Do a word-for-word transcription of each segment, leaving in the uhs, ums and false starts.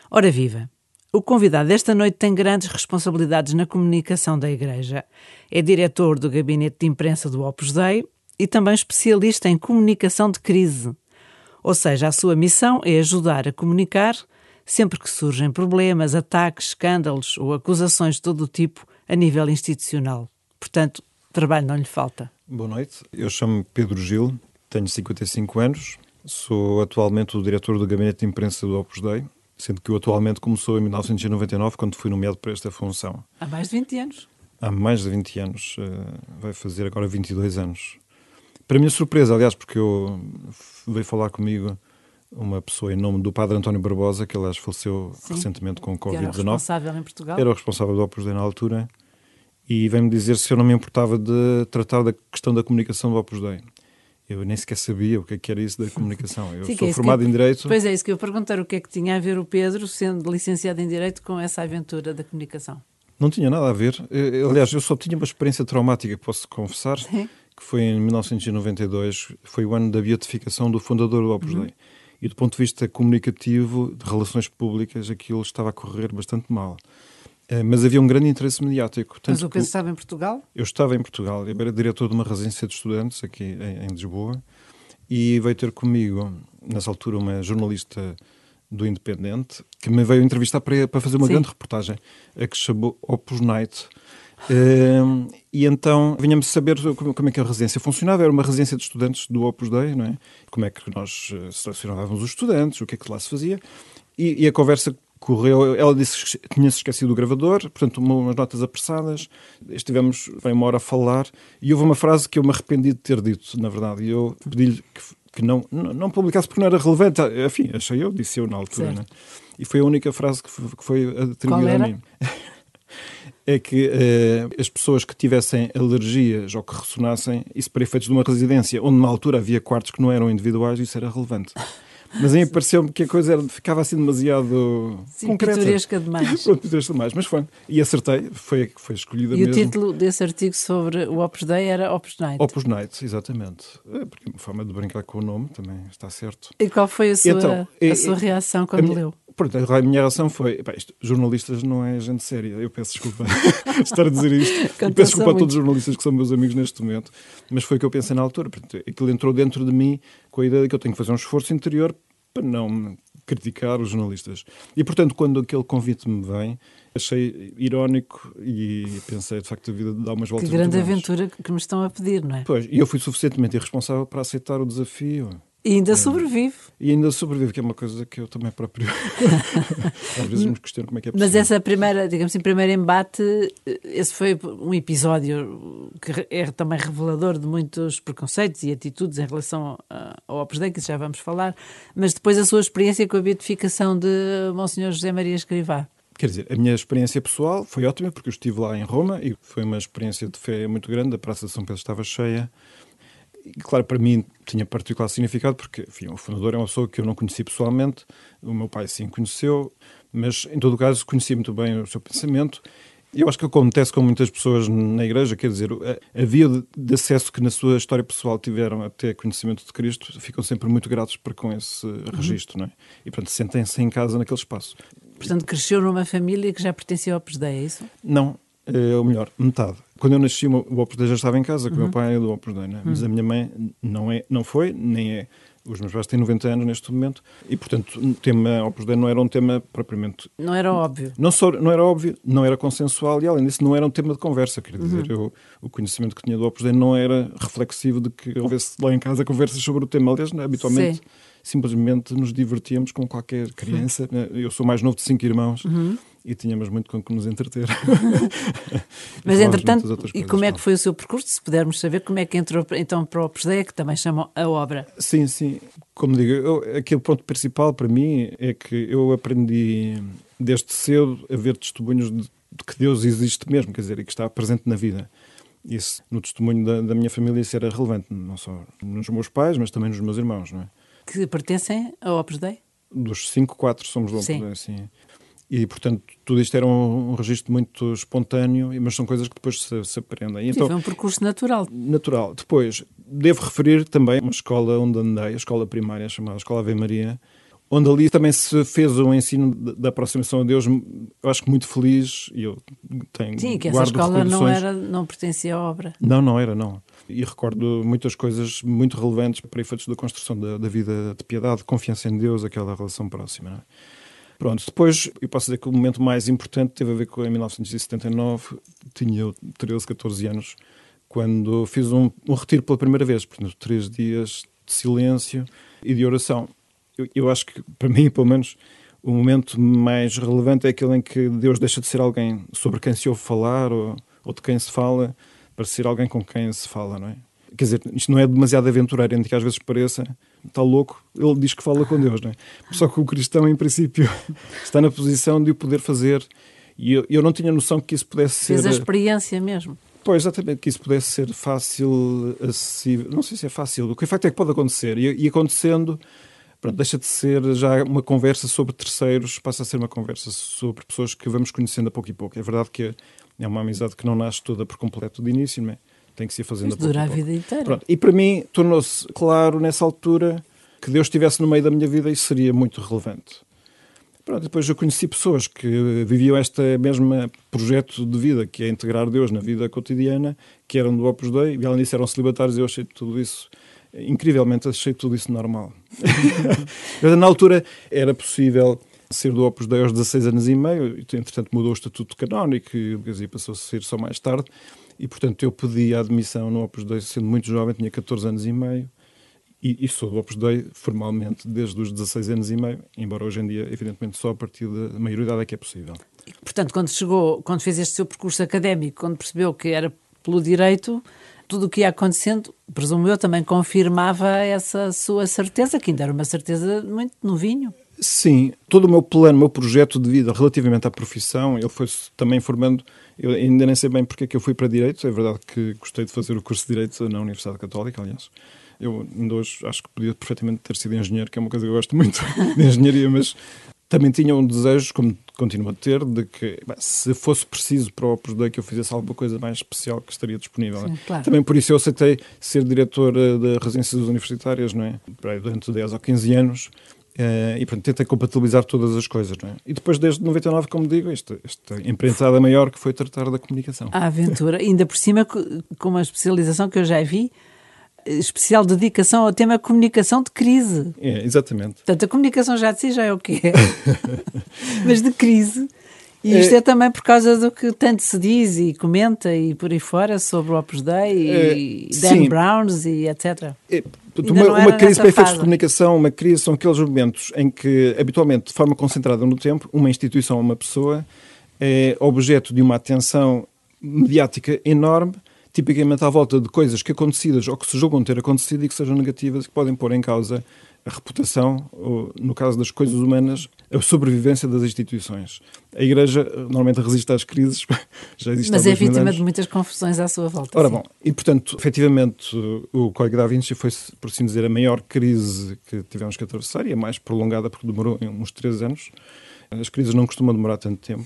Ora viva! O convidado desta noite tem grandes responsabilidades na comunicação da Igreja. É diretor do gabinete de imprensa do Opus Dei e também especialista em comunicação de crise. Ou seja, a sua missão é ajudar a comunicar sempre que surgem problemas, ataques, escândalos ou acusações de todo o tipo a nível institucional. Portanto, trabalho não lhe falta. Boa noite, eu chamo-me Pedro Gil, tenho cinquenta e cinco anos, sou atualmente o diretor do gabinete de imprensa do Opus Dei, sendo que eu atualmente começou em mil novecentos e noventa e nove, quando fui nomeado para esta função. Há mais de vinte anos. Há mais de vinte anos, vai fazer agora vinte e dois anos. Para minha surpresa, aliás, porque eu veio falar comigo uma pessoa em nome do padre António Barbosa, que aliás faleceu Sim, recentemente com covid dezenove. Era o responsável em Portugal. Era o responsável do Opus Dei na altura. E veio-me dizer se eu não me importava de tratar da questão da comunicação do Opus Dei. Eu nem sequer sabia o que, é que era isso da comunicação. Eu Sim, sou é formado eu, em Direito. Pois é, isso que eu perguntar, o que é que tinha a ver o Pedro, sendo licenciado em Direito, com essa aventura da comunicação? Não tinha nada a ver. Aliás, eu só tinha uma experiência traumática, posso confessar, Sim. que foi em mil novecentos e noventa e dois, foi o ano da beatificação do fundador do Opus Dei. Uhum. E do ponto de vista comunicativo, de relações públicas, aquilo estava a correr bastante mal. Mas havia um grande interesse mediático. Mas o Pedro estava em Portugal? Eu estava em Portugal. Eu era diretor de uma residência de estudantes aqui em, em Lisboa e veio ter comigo, nessa altura, uma jornalista do Independente que me veio entrevistar para, para fazer uma Sim. grande reportagem, a que se chamou Opus Night. Um, e então vinha-me saber como, como é que a residência funcionava. Era uma residência de estudantes do Opus Dei, não é? Como é que nós selecionávamos os estudantes, o que é que lá se fazia. E, e a conversa correu, ela disse que tinha-se esquecido do gravador, portanto, umas notas apressadas. Estivemos bem uma hora a falar e houve uma frase que eu me arrependi de ter dito, na verdade. E eu pedi-lhe que, que não, não, não publicasse porque não era relevante. Enfim, achei eu, disse eu na altura. Né? E foi a única frase que foi, que foi atribuída a mim. É que uh, as pessoas que tivessem alergias ou que ressonassem, isso para efeitos de uma residência, onde na altura havia quartos que não eram individuais, isso era relevante. Mas aí pareceu-me que a coisa era, ficava assim demasiado Sim, concreta. Pitoresca demais. Pronto, pitoresca demais, mas foi. E acertei, foi a que foi escolhida e mesmo. E o título desse artigo sobre o Opus Dei era Opus Night? Opus Night, exatamente. É, porque é uma forma de brincar com o nome, também está certo. E qual foi a sua, então, a é, sua reação quando a minha, leu? Pronto, a minha reação foi, pá, isto, jornalistas não é gente séria, eu peço desculpa estar a dizer isto, e peço desculpa a todos os jornalistas que são meus amigos neste momento, mas foi o que eu pensei na altura. Portanto, aquilo entrou dentro de mim com a ideia de que eu tenho que fazer um esforço interior para não criticar os jornalistas. E, portanto, quando aquele convite me vem, achei irónico e pensei, de facto, a vida dá umas voltas. Que grande aventura que me estão a pedir, não é? Pois, e eu fui suficientemente irresponsável para aceitar o desafio. E ainda sobrevive. E ainda sobrevive, que é uma coisa que eu também próprio às vezes me questiono como é que é possível. Mas essa primeira, digamos assim, primeiro embate, esse foi um episódio que é também revelador de muitos preconceitos e atitudes em relação ao Opus Dei, que já vamos falar, mas depois a sua experiência com a beatificação de Monsenhor José Maria Escrivá. Quer dizer, a minha experiência pessoal foi ótima, porque eu estive lá em Roma e foi uma experiência de fé muito grande, a Praça de São Pedro estava cheia. E, claro, para mim tinha particular significado porque, enfim, o fundador é uma pessoa que eu não conheci pessoalmente, o meu pai sim conheceu, mas em todo o caso conhecia muito bem o seu pensamento. E eu acho que acontece com muitas pessoas na Igreja, quer dizer, a, a via de, de acesso que na sua história pessoal tiveram até conhecimento de Cristo, ficam sempre muito gratos para com esse uhum. registro, não é? E, portanto, sentem-se em casa naquele espaço. Portanto, cresceu numa família que já pertencia ao Opus Dei, é isso? Não. É, ou melhor, metade. Quando eu nasci, o Opus Dei já estava em casa, que o uhum. meu pai é do Opus Dei, né? uhum. Mas a minha mãe não, é, não foi, nem é. Os meus pais têm noventa anos neste momento e, portanto, o tema Opus Dei não era um tema propriamente... Não era óbvio. Não, só, não era óbvio, não era consensual e, além disso, não era um tema de conversa. Quer dizer, uhum. eu, o conhecimento que tinha do Opus Dei não era reflexivo de que houvesse lá em casa conversas sobre o tema. Aliás, né, habitualmente, Sim. simplesmente nos divertíamos com qualquer criança. Né? Eu sou mais novo de cinco irmãos. Uhum. E tínhamos muito com que nos entreter. Mas, entretanto, e como é que foi o seu percurso? Se pudermos saber, como é que entrou então para o Opus Dei, que também chamam a obra? Sim, sim. Como digo, eu, aquele ponto principal para mim é que eu aprendi desde cedo a ver testemunhos de, de que Deus existe mesmo, quer dizer, e que está presente na vida. Isso, no testemunho da, da minha família, isso era relevante, não só nos meus pais, mas também nos meus irmãos, não é? Que pertencem ao Opus Dei? Dos cinco, quatro somos do Opus Dei, sim. E, portanto, tudo isto era um, um registro muito espontâneo, mas são coisas que depois se, se aprendem. Sim, então, foi um percurso natural. Natural. Depois, devo referir também uma escola onde andei, a escola primária chamada Escola Ave Maria, onde ali também se fez um ensino da aproximação a Deus, eu acho que muito feliz, e eu tenho, sim, que essa guardo escola não, recordações. era, não pertencia à obra. Não, não era, não. E recordo muitas coisas muito relevantes para efeitos da construção da, da vida de piedade, de confiança em Deus, aquela relação próxima, não é? Pronto, depois eu posso dizer que o momento mais importante teve a ver com em mil novecentos e setenta e nove, tinha eu treze, catorze anos, quando fiz um, um retiro pela primeira vez, portanto, três dias de silêncio e de oração. Eu, eu acho que, para mim, pelo menos, o momento mais relevante é aquele em que Deus deixa de ser alguém sobre quem se ouve falar ou, ou de quem se fala, para ser alguém com quem se fala, não é? Quer dizer, isto não é demasiado aventureiro, ainda que às vezes pareça, está louco, ele diz que fala com Deus, não é? Só que o cristão, em princípio, está na posição de o poder fazer, e eu, eu não tinha noção que isso pudesse ser... Fez a experiência mesmo. Pois, exatamente, que isso pudesse ser fácil, acessível, não sei se é fácil, o que é facto é que pode acontecer, e, e acontecendo, pronto, deixa de ser já uma conversa sobre terceiros, passa a ser uma conversa sobre pessoas que vamos conhecendo a pouco e pouco. É verdade que é uma amizade que não nasce toda por completo de início, não é? Tem que se ir fazendo a pouco dura a a pouco. vida inteira. Pronto. E para mim tornou-se claro nessa altura que Deus estivesse no meio da minha vida, isso seria muito relevante. Pronto, depois eu conheci pessoas que viviam este mesmo projeto de vida, que é integrar Deus na vida cotidiana, que eram do Opus Dei, e além disso eram celibatários, e eu achei tudo isso, incrivelmente achei tudo isso normal. Mas na altura era possível ser do Opus Dei aos dezasseis anos e meio, entretanto mudou o estatuto canónico e passou a ser só mais tarde. E, portanto, eu pedi a admissão no Opus Dei sendo muito jovem, tinha catorze anos e meio, e, e sou do Opus Dei formalmente desde os dezasseis anos e meio, embora hoje em dia, evidentemente, só a partir da maioridade é que é possível. Portanto, quando chegou, quando fez este seu percurso académico, quando percebeu que era pelo direito, tudo o que ia acontecendo, presumo eu, também confirmava essa sua certeza, que ainda era uma certeza muito novinho. Sim, todo o meu plano, o meu projeto de vida relativamente à profissão, ele foi também formando, eu ainda nem sei bem porque é que eu fui para Direito, é verdade que gostei de fazer o curso de Direito na Universidade Católica, aliás. Eu ainda hoje acho que podia perfeitamente ter sido engenheiro, que é uma coisa que eu gosto muito de engenharia, mas também tinha um desejo, como continuo a ter, de que bem, se fosse preciso para o Opus Dei que eu fizesse alguma coisa mais especial que estaria disponível. Sim, claro. Também por isso eu aceitei ser diretor de residências universitárias, não é? Durante dez ou quinze anos. Uh, e, portanto, tentei compatibilizar todas as coisas, não é? E depois, desde noventa e nove, como digo, esta, esta empreitada maior que foi tratar da comunicação. A aventura, ainda por cima, com uma especialização que eu já vi, especial dedicação ao tema comunicação de crise. É, exatamente. Portanto, a comunicação já de si já é o que é, mas de crise. E isto é, é também por causa do que tanto se diz e comenta e por aí fora sobre o Opus Dei é, e Dan Browns e etcétera. É, uma, uma crise para efeitos de comunicação, uma crise são aqueles momentos em que, habitualmente, de forma concentrada no tempo, uma instituição ou uma pessoa é objeto de uma atenção mediática enorme, tipicamente à volta de coisas que acontecidas ou que se julgam ter acontecido e que sejam negativas, que podem pôr em causa a reputação, ou, no caso das coisas humanas, a sobrevivência das instituições. A Igreja normalmente resiste às crises, já existe Mas há é vítima anos. de muitas confusões à sua volta. Ora sim. bom, e portanto, efetivamente, o Código da Vinci foi, por assim dizer, a maior crise que tivemos que atravessar, e a mais prolongada porque demorou uns três anos. As crises não costumam demorar tanto tempo.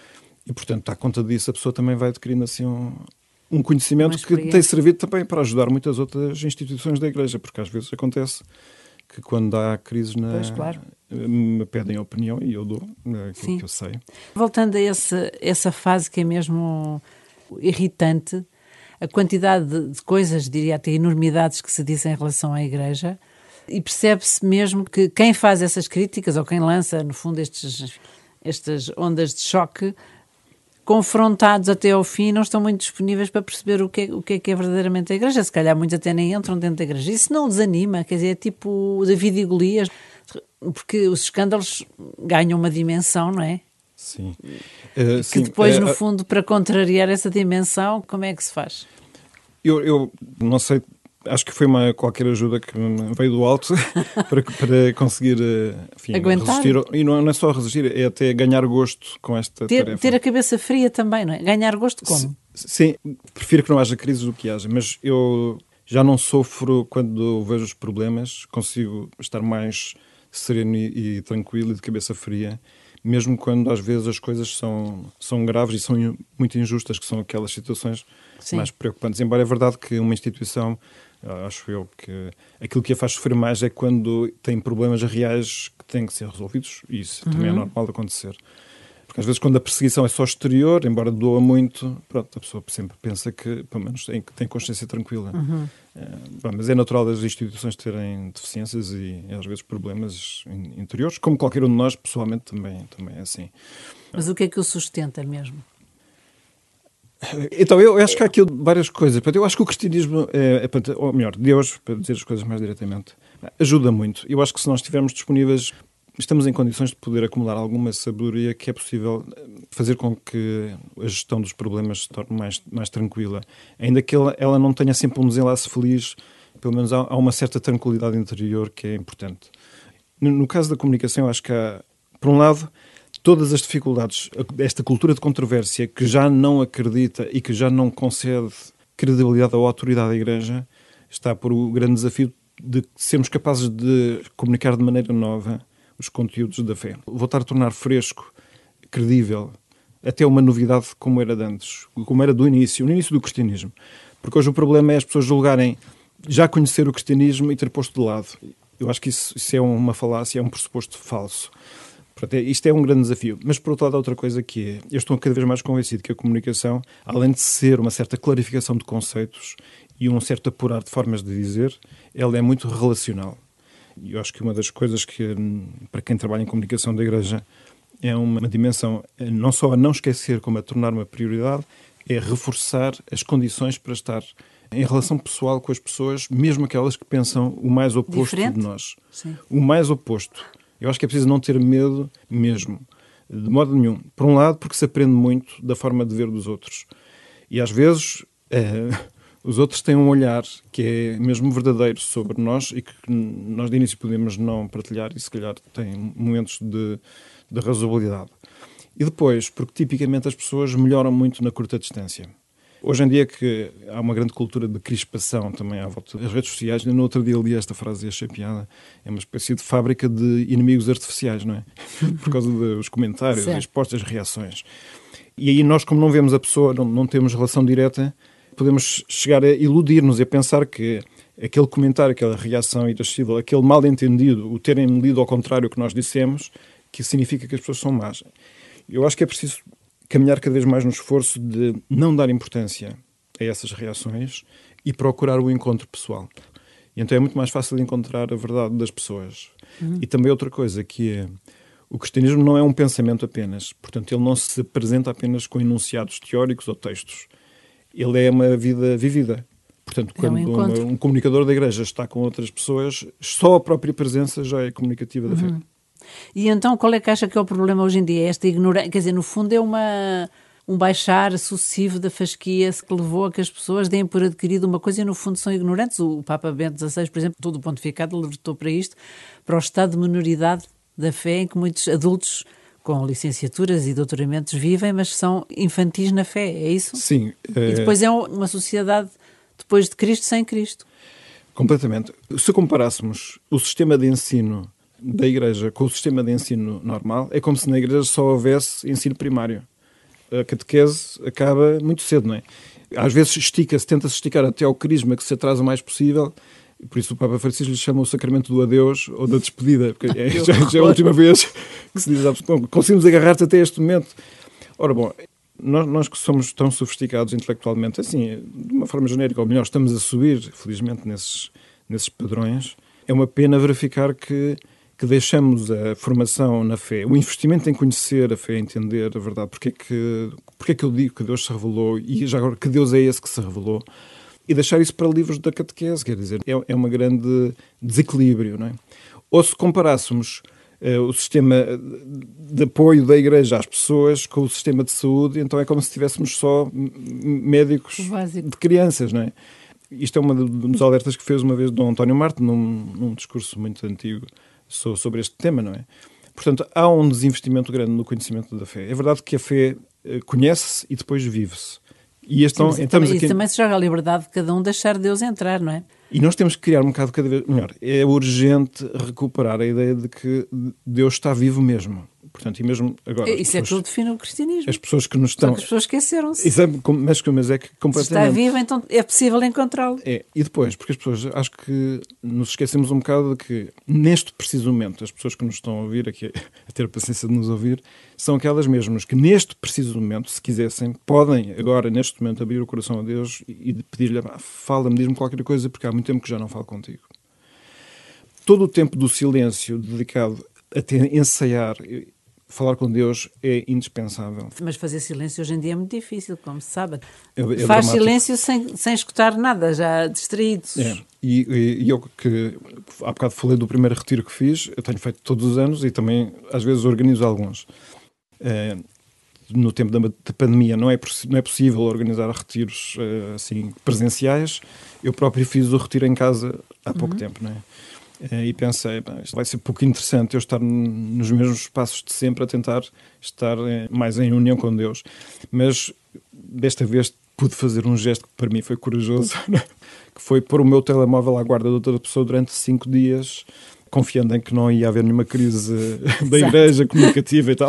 E, portanto, à conta disso, a pessoa também vai adquirindo assim um, um conhecimento que tem servido também para ajudar muitas outras instituições da Igreja, porque às vezes acontece que quando há crises na, pois, claro. me pedem opinião e eu dou aquilo Sim. que eu sei. Voltando a esse, essa fase que é mesmo irritante, a quantidade de, de coisas, diria até enormidades que se dizem em relação à Igreja, e percebe-se mesmo que quem faz essas críticas, ou quem lança, no fundo, estes, estas ondas de choque, confrontados até ao fim, não estão muito disponíveis para perceber o que, é, o que é que é verdadeiramente a Igreja. Se calhar muitos até nem entram dentro da Igreja. Isso não desanima, quer dizer, é tipo David e Golias, porque os escândalos ganham uma dimensão, não é? Sim. Uh, que sim. depois, uh, no fundo, para contrariar essa dimensão, como é que se faz? Eu, eu não sei, acho que foi uma qualquer ajuda que me veio do alto para, para conseguir enfim, aguentar. Resistir. E não, não é só resistir, é até ganhar gosto com esta ter, tarefa. Ter a cabeça fria também, não é? Ganhar gosto como? Sim, prefiro que não haja crises do que haja, mas eu já não sofro quando vejo os problemas, consigo estar mais sereno e, e tranquilo e de cabeça fria, mesmo quando às vezes as coisas são, são graves e são muito injustas, que são aquelas situações Sim. mais preocupantes. Embora é verdade que uma instituição, acho eu, que aquilo que a faz sofrer mais é quando tem problemas reais que têm que ser resolvidos, e isso uhum. também é normal de acontecer. Porque às vezes quando a perseguição é só exterior, embora doa muito, pronto, a pessoa sempre pensa que, pelo menos, tem, tem consciência tranquila. Uhum. É, bom, mas é natural das instituições terem deficiências e, às vezes, problemas interiores, como qualquer um de nós, pessoalmente, também, também é assim. Mas o que é que o sustenta mesmo? Então, eu acho que há aqui várias coisas. Eu acho que o cristianismo, é, é, ou melhor, Deus, para dizer as coisas mais diretamente, ajuda muito. Eu acho que se nós estivermos disponíveis, estamos em condições de poder acumular alguma sabedoria que é possível fazer com que a gestão dos problemas se torne mais, mais tranquila. Ainda que ela, ela não tenha sempre um desenlace feliz, pelo menos há, há uma certa tranquilidade interior que é importante. No, no caso da comunicação, eu acho que há, por um lado, todas as dificuldades, esta cultura de controvérsia que já não acredita e que já não concede credibilidade ou autoridade à Igreja, está por o grande desafio de sermos capazes de comunicar de maneira nova os conteúdos da fé. Voltar a tornar fresco, credível, até uma novidade como era de antes, como era do início, no início do cristianismo. Porque hoje o problema é as pessoas julgarem já conhecer o cristianismo e ter posto de lado. Eu acho que isso, isso é uma falácia, é um pressuposto falso. Portanto, isto é um grande desafio. Mas, por outro lado, há outra coisa que é, eu estou cada vez mais convencido que a comunicação, além de ser uma certa clarificação de conceitos e um certo apurar de formas de dizer, ela é muito relacional. E eu acho que uma das coisas que, para quem trabalha em comunicação da Igreja, é uma dimensão, não só a não esquecer, como a tornar uma prioridade, é reforçar as condições para estar em relação pessoal com as pessoas, mesmo aquelas que pensam o mais oposto Diferente? de nós. Sim. O mais oposto. Eu acho que é preciso não ter medo mesmo, de modo nenhum. Por um lado, porque se aprende muito da forma de ver dos outros. E às vezes é, os outros têm um olhar que é mesmo verdadeiro sobre nós e que nós de início podemos não partilhar e se calhar tem momentos de, de razoabilidade. E depois, porque tipicamente as pessoas melhoram muito na curta distância. Hoje em dia que há uma grande cultura de crispação também à volta das redes sociais, no outro dia li esta frase e achei piada, é uma espécie de fábrica de inimigos artificiais, não é? Por causa dos comentários, das respostas, das reações. E aí nós, como não vemos a pessoa, não, não temos relação direta, podemos chegar a iludir-nos e a pensar que aquele comentário, aquela reação irascível, aquele mal-entendido, o terem lido ao contrário que nós dissemos, que significa que as pessoas são más. Eu acho que é preciso caminhar cada vez mais no esforço de não dar importância a essas reações e procurar o encontro pessoal. E então é muito mais fácil de encontrar a verdade das pessoas. Uhum. E também outra coisa, que é o cristianismo não é um pensamento apenas. Portanto, ele não se apresenta apenas com enunciados teóricos ou textos. Ele é uma vida vivida. Portanto, quando é um, uma, um comunicador da Igreja está com outras pessoas, só a própria presença já é comunicativa da uhum. fé. E então qual é que acha que é o problema hoje em dia? Esta ignorância, quer dizer, no fundo é uma, um baixar sucessivo da fasquia que levou a que as pessoas deem por adquirido uma coisa e no fundo são ignorantes. O Papa Bento dezasseis, por exemplo, todo o pontificado alertou para isto, para o estado de minoridade da fé em que muitos adultos com licenciaturas e doutoramentos vivem, mas são infantis na fé, é isso? Sim. É... E depois é uma sociedade depois de Cristo sem Cristo. Completamente. Se comparássemos o sistema de ensino da Igreja com o sistema de ensino normal, é como se na Igreja só houvesse ensino primário. A catequese acaba muito cedo, não é? Às vezes estica-se, tenta-se esticar até ao crisma que se atrasa o mais possível, e por isso o Papa Francisco lhe chama o sacramento do adeus ou da despedida, porque é, já, já é a última vez que se diz, conseguimos agarrar-te até este momento. Ora bom, nós, nós que somos tão sofisticados intelectualmente, assim, de uma forma genérica, ou melhor, estamos a subir, felizmente, nesses, nesses padrões, é uma pena verificar que que deixamos a formação na fé, o investimento em conhecer a fé, entender a verdade, porque é que, porque é que eu digo que Deus se revelou e já agora que Deus é esse que se revelou, e deixar isso para livros da catequese, quer dizer, é, é um grande desequilíbrio, não é? Ou se comparássemos uh, o sistema de apoio da Igreja às pessoas com o sistema de saúde, então é como se tivéssemos só médicos de crianças, não é? Isto é um dos alertas que fez uma vez Dom António Marte, num, num discurso muito antigo, sobre este tema, não é? Portanto, há um desinvestimento grande no conhecimento da fé. É verdade que a fé conhece-se e depois vive-se. E então, Sim, mas estamos também, aqui... também se joga a liberdade de cada um deixar Deus entrar, não é? E nós temos que criar um bocado cada vez melhor. É urgente recuperar a ideia de que Deus está vivo mesmo. Portanto, e mesmo agora... Isso pessoas, é que define o cristianismo. As pessoas que nos estão... Só que as pessoas esqueceram-se. Exato, mas, mas é que completamente... Se está vivo, então é possível encontrá-lo. É, e depois, porque as pessoas, acho que nos esquecemos um bocado de que, neste preciso momento, as pessoas que nos estão a ouvir, aqui, a ter a paciência de nos ouvir, são aquelas mesmas que, neste preciso momento, se quisessem, podem agora, neste momento, abrir o coração a Deus e pedir-lhe, ah, fala-me, diz-me qualquer coisa, porque há muito tempo que já não falo contigo. Todo o tempo do silêncio dedicado a ter, ensaiar... Falar com Deus é indispensável. Mas fazer silêncio hoje em dia é muito difícil, como se sabe. É, é Faz dramático. silêncio sem, sem escutar nada, já distraídos. É. E, e, e eu que há bocado falei do primeiro retiro que fiz, eu tenho feito todos os anos e também às vezes organizo alguns. É, no tempo da, da pandemia não é, não é possível organizar retiros assim, presenciais. Eu próprio fiz o retiro em casa há pouco uhum. tempo, não é? E pensei, bem, isto vai ser pouco interessante eu estar nos mesmos espaços de sempre a tentar estar mais em união com Deus. Mas desta vez pude fazer um gesto que para mim foi corajoso, que foi pôr o meu telemóvel à guarda de outra pessoa durante cinco dias, confiando em que não ia haver nenhuma crise da igreja comunicativa e tal.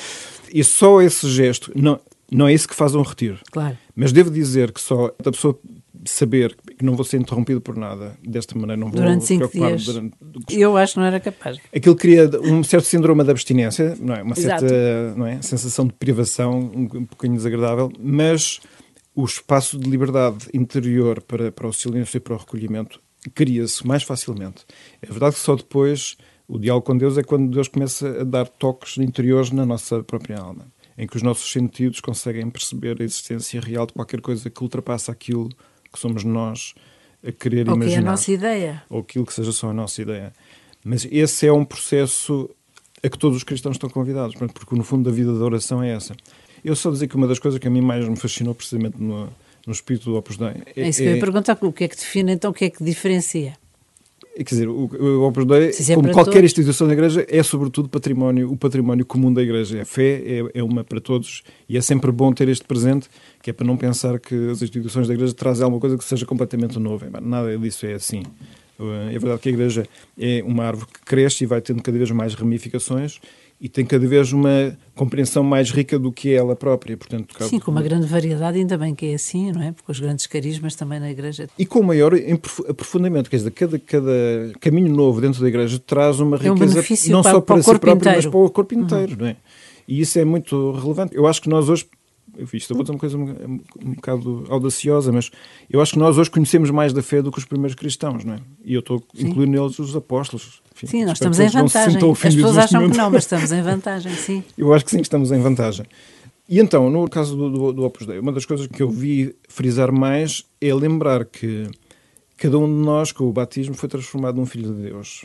E só esse gesto, não, não é isso que faz um retiro. Claro. Mas devo dizer que só a pessoa... saber que não vou ser interrompido por nada, desta maneira não vou durante cinco preocupar dias. Durante... Eu acho que não era capaz. Aquilo cria um certo síndrome de abstinência, não é? Uma Exato. certa não é? sensação de privação, um, um bocadinho desagradável, mas o espaço de liberdade interior para, para o silêncio e para o recolhimento cria-se mais facilmente. É verdade que só depois o diálogo com Deus é quando Deus começa a dar toques interiores na nossa própria alma, em que os nossos sentidos conseguem perceber a existência real de qualquer coisa que ultrapassa aquilo que somos nós a querer ou imaginar. Ou que é a nossa ideia. Ou aquilo que seja só a nossa ideia. Mas esse é um processo a que todos os cristãos estão convidados, porque no fundo a vida da oração é essa. Eu só dizer que uma das coisas que a mim mais me fascinou precisamente no, no espírito do Opus Dei... É, é isso que eu ia perguntar, o que é que define então, o que é que diferencia? Quer dizer, o, o Opus Dei, Se como é qualquer todos. instituição da Igreja, é sobretudo património, o património comum da Igreja. A fé é, é uma para todos e é sempre bom ter este presente, que é para não pensar que as instituições da Igreja trazem alguma coisa que seja completamente nova. Nada disso é assim. É verdade que a Igreja é uma árvore que cresce e vai tendo cada vez mais ramificações e tem cada vez uma compreensão mais rica do que é ela própria. Portanto, sim, com uma grande variedade, ainda bem que é assim, não é? Porque os grandes carismas também na Igreja... E com maior aprofundamento, quer dizer, cada, cada caminho novo dentro da Igreja traz uma riqueza, é um benefício não para, só para, para si próprio, inteiro. mas para o corpo inteiro, uhum. não é? E isso é muito relevante. Eu acho que nós hoje, isto eu vou dizer uma coisa um, um bocado audaciosa, mas eu acho que nós hoje conhecemos mais da fé do que os primeiros cristãos, não é? E eu estou a incluir neles os apóstolos. Enfim, sim, nós estamos em vantagem. As pessoas acham momento. que não, mas estamos em vantagem, sim. Eu acho que sim, estamos em vantagem. E então, no caso do, do, do Opus Dei, uma das coisas que eu vi frisar mais é lembrar que cada um de nós, com o batismo, foi transformado num filho de Deus.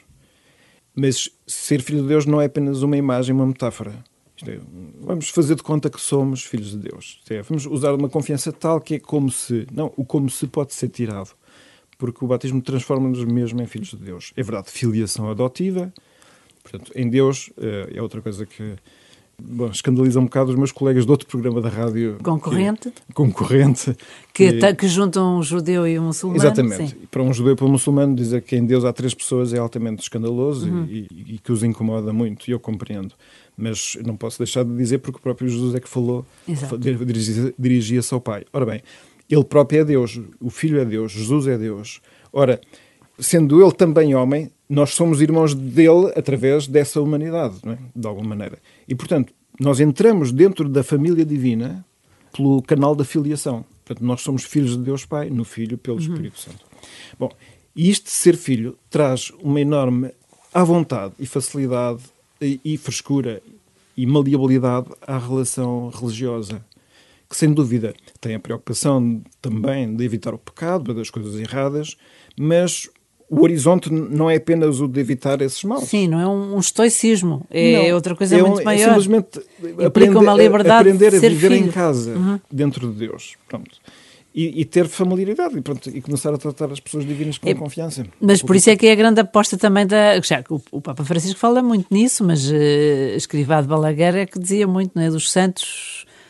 Mas ser filho de Deus não é apenas uma imagem, uma metáfora. Isto é, vamos fazer de conta que somos filhos de Deus. Isto é, vamos usar uma confiança tal que é como se... Não, o como se pode ser tirado. Porque o batismo transforma-nos mesmo em filhos de Deus. É verdade, filiação adotiva. Portanto, em Deus é outra coisa que... Bom, escandaliza um bocado os meus colegas de outro programa da rádio. Concorrente. Que, concorrente. Que, que, que juntam um judeu e um muçulmano. Exatamente. Sim. Para um judeu e para um muçulmano, dizer que em Deus há três pessoas é altamente escandaloso uhum. e, e, e que os incomoda muito, e eu compreendo. Mas não posso deixar de dizer porque o próprio Jesus é que falou, dirigia, dirigia-se ao Pai. Ora bem, ele próprio é Deus, o Filho é Deus, Jesus é Deus. Ora, sendo ele também homem, nós somos irmãos dele através dessa humanidade, não é? De alguma maneira. E, portanto, nós entramos dentro da família divina pelo canal da filiação. Portanto, nós somos filhos de Deus Pai, no Filho, pelo uhum. Espírito Santo. Bom, e isto de ser filho traz uma enorme à vontade e facilidade e, e frescura e maleabilidade à relação religiosa, que, sem dúvida, tem a preocupação também de evitar o pecado, das coisas erradas, mas... O horizonte não é apenas o de evitar esses males. Sim, não é um, um estoicismo. É não, outra coisa é muito um, maior. É simplesmente aprender, uma liberdade aprender de a ser viver filho. em casa, uhum. dentro de Deus. Pronto. E, e ter familiaridade e, pronto, e começar a tratar as pessoas divinas com é, confiança. Mas por isso é que é a grande aposta também da... Já, o, o Papa Francisco fala muito nisso, mas uh, Escrivá de Balaguer é que dizia muito, não é? Dos santos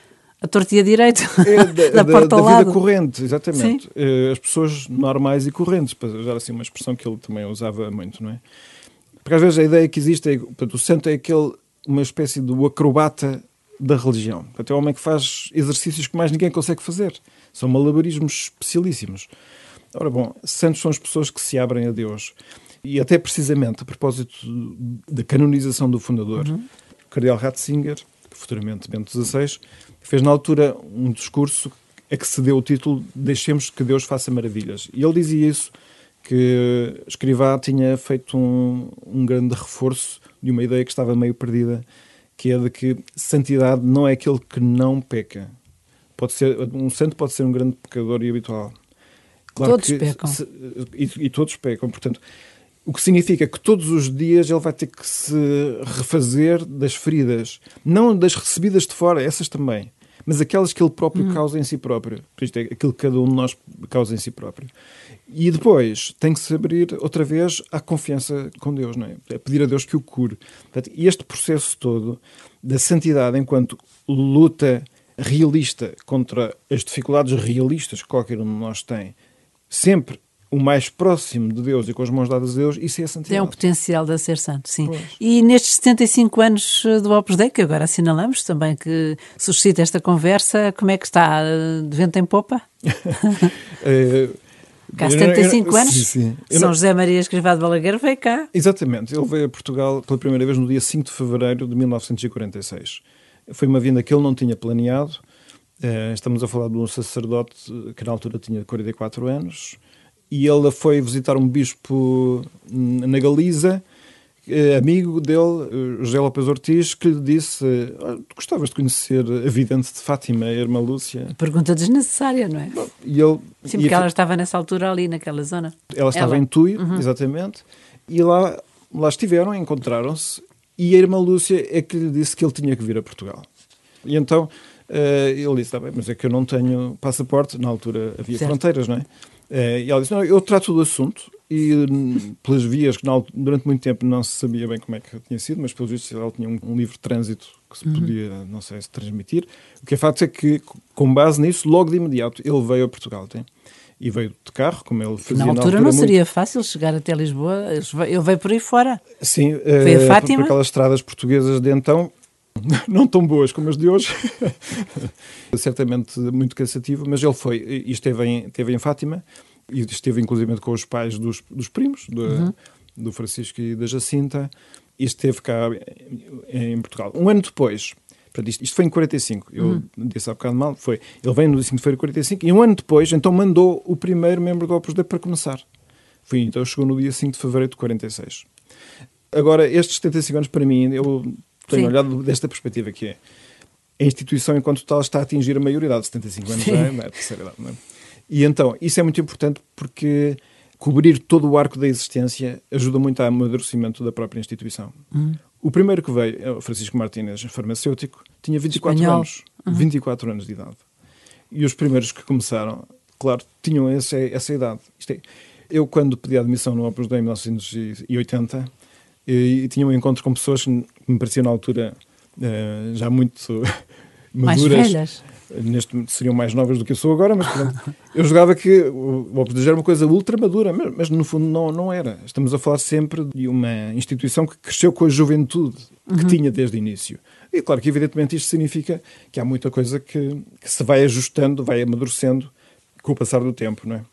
A tortia direito, é da, da, da porta ao da lado. vida corrente, exatamente. Sim. As pessoas normais e correntes, para usar assim uma expressão que ele também usava muito, não é? Porque às vezes a ideia que existe é, portanto, o santo é aquele, uma espécie do acrobata da religião. Portanto, é o homem que faz exercícios que mais ninguém consegue fazer. São malabarismos especialíssimos. Ora bom, santos são as pessoas que se abrem a Deus. E até precisamente, a propósito da canonização do fundador, uhum. o cardeal Ratzinger, futuramente Bento dezasseis, fez na altura um discurso a que se deu o título Deixemos que Deus faça maravilhas. E ele dizia isso, que Escrivá tinha feito um, um grande reforço de uma ideia que estava meio perdida, que é de que santidade não é aquele que não peca. Pode ser, um santo pode ser um grande pecador e habitual. Claro todos que, pecam. Se, e, e todos pecam, portanto, o que significa que todos os dias ele vai ter que se refazer das feridas, não das recebidas de fora, essas também, mas aquelas que ele próprio uhum. causa em si próprio. Isto é aquilo que cada um de nós causa em si próprio. E depois tem que se abrir outra vez à confiança com Deus, não é? A pedir a Deus que o cure. Portanto, este processo todo da santidade enquanto luta realista contra as dificuldades realistas que qualquer um de nós tem, sempre o mais próximo de Deus e com as mãos dadas a Deus, isso é a santidade. Tem um potencial de ser santo, sim. Pois. E nestes setenta e cinco anos do Opus Dei, que agora assinalamos também, que suscita esta conversa, como é que está? De vento em popa? é, Cá há setenta e cinco eu, eu, anos, sim, sim. São não... José Maria Escrivá de Balaguer veio cá. Exatamente, ele veio a Portugal pela primeira vez no dia cinco de fevereiro de mil novecentos e quarenta e seis. Foi uma vinda que ele não tinha planeado. Estamos a falar de um sacerdote que na altura tinha quarenta e quatro anos, e ele foi visitar um bispo na Galiza, amigo dele, José Lopes Ortiz, que lhe disse: ah, tu gostavas de conhecer a vidente de Fátima, a irmã Lúcia? Pergunta desnecessária, não é? Bom, e ele, Sim, porque e ela estava nessa altura ali, naquela zona. Ela estava ela. em Tui, uhum. exatamente, e lá, lá estiveram, encontraram-se, e a irmã Lúcia é que lhe disse que ele tinha que vir a Portugal. E então uh, ele disse: tá bem, mas é que eu não tenho passaporte, na altura havia certo. fronteiras, não é? Uh, e ela disse: não, eu trato do assunto, e um, pelas vias que na, durante muito tempo não se sabia bem como é que tinha sido, mas pelos vistos ela tinha um, um livre trânsito que se podia, uhum. não sei se transmitir. O que é facto é que, com base nisso, logo de imediato ele veio a Portugal, tem? E veio de carro, como ele fazia na altura. Na altura não muito... seria fácil chegar até Lisboa, ele veio por aí fora. Sim, foi uh, a Fátima. Por aquelas estradas portuguesas de então, não tão boas como as de hoje, certamente muito cansativo, mas ele foi e esteve em, esteve em Fátima, e esteve inclusive com os pais dos, dos primos, do, uhum. do Francisco e da Jacinta, e esteve cá em, em Portugal. Um ano depois, portanto, isto, isto foi em quarenta e cinco, eu uhum. disse há bocado mal, foi, ele veio no dia cinco de fevereiro de quarenta e cinco, e um ano depois, então mandou o primeiro membro do Opus Dei para começar. Foi, então chegou no dia cinco de fevereiro de quarenta e seis. Agora, estes setenta e cinco anos, para mim, eu tenho Sim. olhado desta perspectiva, que é a instituição enquanto tal está a atingir a maioridade, setenta e cinco anos já é a terceira idade, não é? E então, isso é muito importante porque cobrir todo o arco da existência ajuda muito ao amadurecimento da própria instituição. Uhum. O primeiro que veio, é o Francisco Martínez, farmacêutico, tinha vinte e quatro Espanhol. anos, uhum. vinte e quatro anos de idade. E os primeiros que começaram, claro, tinham essa, essa idade. Isto é, eu, quando pedi a admissão no Opus Dei em mil novecentos e oitenta, e, e tinha um encontro com pessoas que me pareciam na altura uh, já muito maduras. Mais velhas. Neste momento seriam mais novas do que eu sou agora, mas pronto, eu julgava que o Opus Dei era uma coisa ultra madura, mas, mas no fundo não, não era. Estamos a falar sempre de uma instituição que cresceu com a juventude que uhum. tinha desde o início. E claro que evidentemente isto significa que há muita coisa que, que se vai ajustando, vai amadurecendo com o passar do tempo, não é?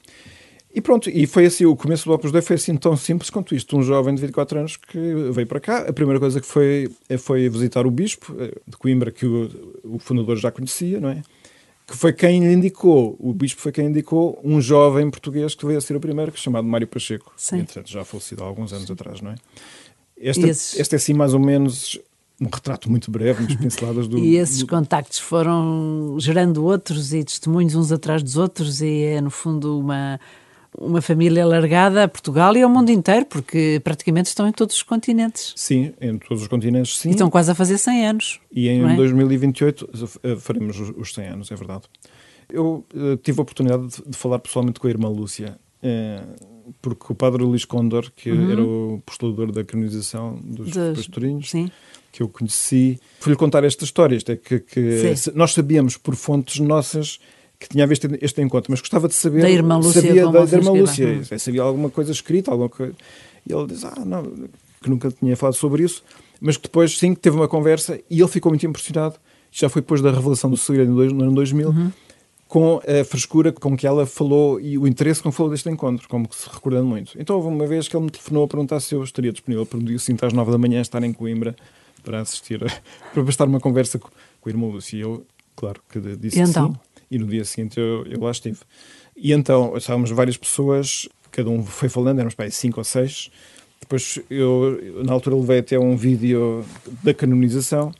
E pronto, e foi assim, o começo do Opus Dei foi assim tão simples quanto isto. Um jovem de vinte e quatro anos que veio para cá, a primeira coisa que foi foi visitar o bispo de Coimbra, que o, o fundador já conhecia, não é? Que foi quem lhe indicou, o bispo foi quem indicou um jovem português que veio a ser o primeiro, que é chamado Mário Pacheco. Sim. Entretanto, já falecido há alguns anos Sim. atrás, não é? Esta, esses... esta é assim mais ou menos um retrato muito breve, umas pinceladas do... E esses do... contactos foram gerando outros e testemunhos uns atrás dos outros, e é no fundo uma... uma família alargada a Portugal e ao mundo inteiro, porque praticamente estão em todos os continentes. Sim, em todos os continentes, sim. E estão quase a fazer cem anos. E em é? dois mil e vinte e oito faremos os cem anos, é verdade. Eu uh, tive a oportunidade de, de falar pessoalmente com a irmã Lúcia uh, porque o padre Luís Condor, que uhum. era o postulador da canonização dos, dos pastorinhos, sim. que eu conheci, fui-lhe contar esta história. Isto é que, que nós sabíamos por fontes nossas que tinha havido este, este encontro, mas gostava de saber... Da irmã Lúcia. Sabia da, da irmã Lúcia. Hum. Sabia alguma coisa escrita, alguma coisa... E ele diz, ah, não, que nunca tinha falado sobre isso, mas que depois, sim, teve uma conversa e ele ficou muito impressionado. Já foi depois da revelação do segredo no ano dois mil, uhum. com a frescura com que ela falou e o interesse com que falou deste encontro, como que se recordando muito. Então houve uma vez que ele me telefonou a perguntar se eu estaria disponível para um dia seguinte às nove da manhã estar em Coimbra para assistir, a, para bastar uma conversa com, com a irmã Lúcia. E eu, claro, que disse e então? que sim. E no dia seguinte eu, eu lá estive. E então, estávamos várias pessoas, cada um foi falando, éramos para aí cinco ou seis. Depois, eu, na altura, levei até um vídeo da canonização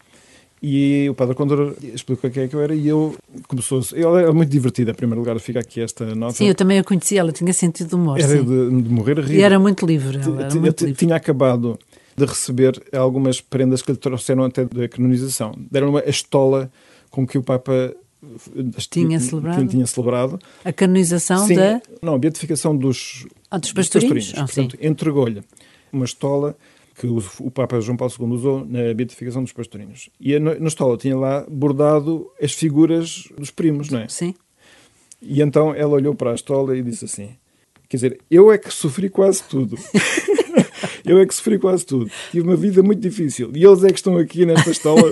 e o padre Condor explicou quem é que eu era e eu começou... Ela era muito divertida, em primeiro lugar, fica aqui esta nota. Sim, eu também a conheci, ela tinha sentido de humor. Era sim. De, de morrer a rir. E era muito livre. Ela era muito livre. Tinha acabado de receber algumas prendas que lhe trouxeram até da canonização. Deram uma estola com que o Papa... Tinha celebrado. tinha celebrado. A canonização sim, da... Não, a beatificação dos, ah, dos pastorinhos. Dos pastorinhos. Ah, portanto, entregou-lhe uma estola que o, o Papa João Paulo segundo usou na beatificação dos pastorinhos. E a, na estola tinha lá bordado as figuras dos primos, não é? Sim. E então ela olhou para a estola e disse assim, quer dizer, eu é que sofri quase tudo. Eu é que sofri quase tudo. Tive uma vida muito difícil. E eles é que estão aqui nesta estola...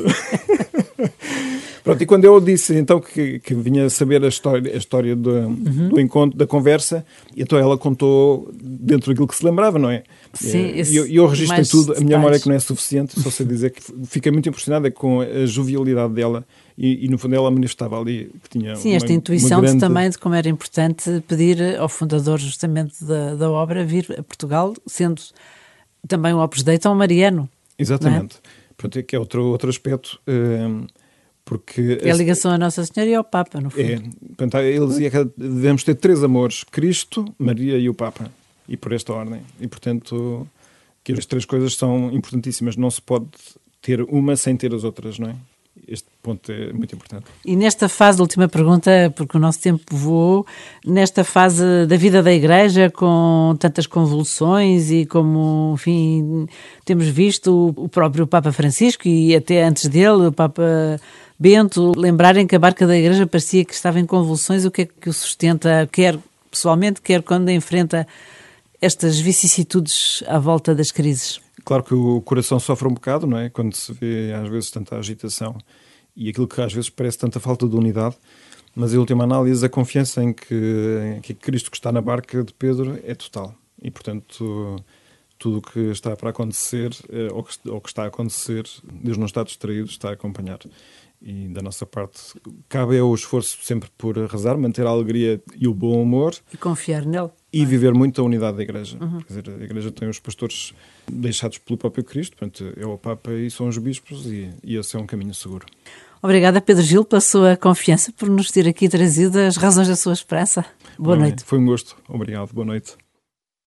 Pronto, e quando eu disse então que, que vinha saber a história, a história do, uhum. do encontro, da conversa, então ela contou dentro daquilo que se lembrava, não é? Sim, e eu, eu registrei tudo, a minha detalhes. memória é que não é suficiente, só sei dizer que fiquei muito impressionada com a jovialidade dela e, e no fundo ela manifestava ali que tinha Sim, uma, esta intuição grande... de, também de como era importante pedir ao fundador justamente da, da obra vir a Portugal, sendo também o Opus Dei tão mariano. Exatamente. É? Pronto, que é outro, outro aspecto... Hum, Porque é a ligação a Nossa Senhora e ao Papa, no fundo. É, portanto, ele dizia que devemos ter três amores, Cristo, Maria e o Papa, e por esta ordem. E, portanto, que as três coisas são importantíssimas. Não se pode ter uma sem ter as outras, não é? Este ponto é muito importante. E nesta fase, última pergunta, porque o nosso tempo voou, nesta fase da vida da Igreja, com tantas convulsões e como, enfim, temos visto o próprio Papa Francisco e até antes dele, o Papa Bento, lembrarem que a barca da Igreja parecia que estava em convulsões, o que é que o sustenta, quer pessoalmente, quer quando enfrenta estas vicissitudes à volta das crises? Claro que o coração sofre um bocado, não é? Quando se vê às vezes tanta agitação e aquilo que às vezes parece tanta falta de unidade, mas em última análise a confiança em que, em que Cristo que está na barca de Pedro é total e portanto tudo o que está para acontecer ou que, ou que está a acontecer, Deus não está distraído, está a acompanhar. E da nossa parte cabe ao esforço sempre por rezar, manter a alegria e o bom humor. E confiar nele. E viver muito a unidade da Igreja. Uhum. Quer dizer, a Igreja tem os pastores deixados pelo próprio Cristo, portanto, é o Papa e são os bispos e, e esse é um caminho seguro. Obrigada, Pedro Gil, pela sua confiança, por nos ter aqui trazido as razões da sua esperança. Boa Bom, noite. Foi um gosto. Obrigado. Boa noite.